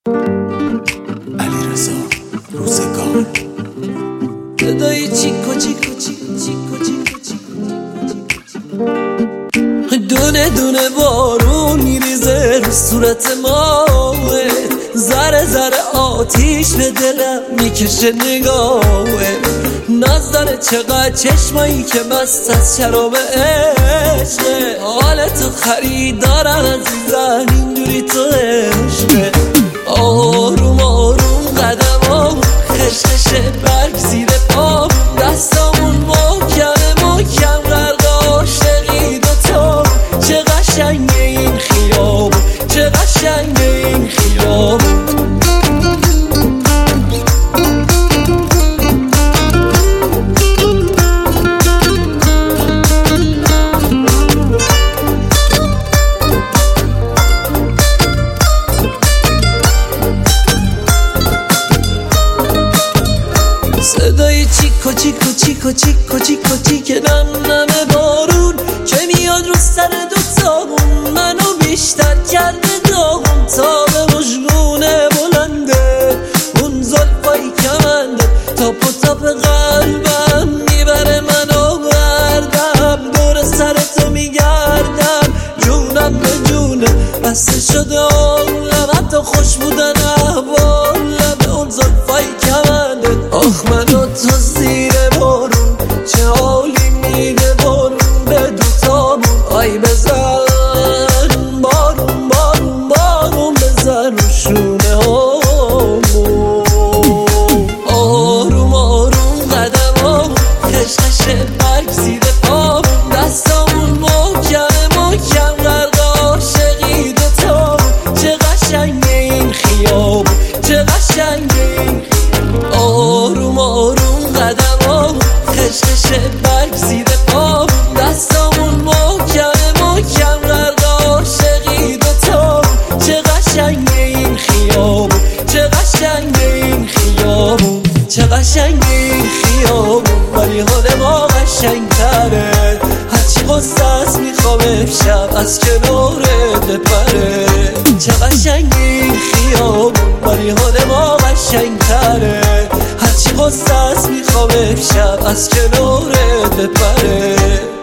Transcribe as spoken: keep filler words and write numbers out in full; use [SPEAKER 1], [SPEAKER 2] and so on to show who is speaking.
[SPEAKER 1] علیرضا روزگار
[SPEAKER 2] صدای چیکو چیکو چیکو چیکو چیکو چیکو دونه دونه بارون میریزه رو صورت ما، ذره ذره آتیش به دلم میکشه نگاهه. ناز داره چقدر چشمایی که مست از شراب عشقه. حالتو خریدارم عزیزم اینجوری تو عشقه. آروم آروم قدمام خشخشه برگ زیر پام، دستامون محکمه محکم غرق عاشقی دوتا. چه قشنگه این خیابون، چه قشنگه این خیابون. صدای چیکو چیکو چیکو چیکو چیکو چیکه نم نم بارون که میاد رو سر دوتامون، منو بیشتر کرده داغون. تا به مژگونه بلنده اون زلفای کمنده، تاپ و تاپ قلبم میبره منو بردم. دور سرتو میگردم جونم به جونه، بسته شده عمرم حتی خوش بودن احوالم. اون زلفای کمنده آخ منو تو زیر بارون، چه حالی میده بارون به دوتامون. آی بزن بارون بارون بارون بزن رو شونه هامون. آروم آروم قدمامون خشخشه برگ زیر پامون، دستامون محکمه محکم غرق عاشقی دوتامون. چه قشنگه این خیابون، چه قشنگه این. آروم آروم قدمامون خشخشه برگ زیر پامون، دستامون محکمه محکم غرق عاشقی دوتامون. چه قشنگه این خیابون، چه قشنگه این خیابون. چه قشنگه این خیابون ولی حال ما قشنگتره. هرچی غصه است میخوام امشب از کنارت بپره. چه قشنگه این خیابون ولی حال ما قشنگتره. هرچی غصه است میخوام امشب از کنارت بپره.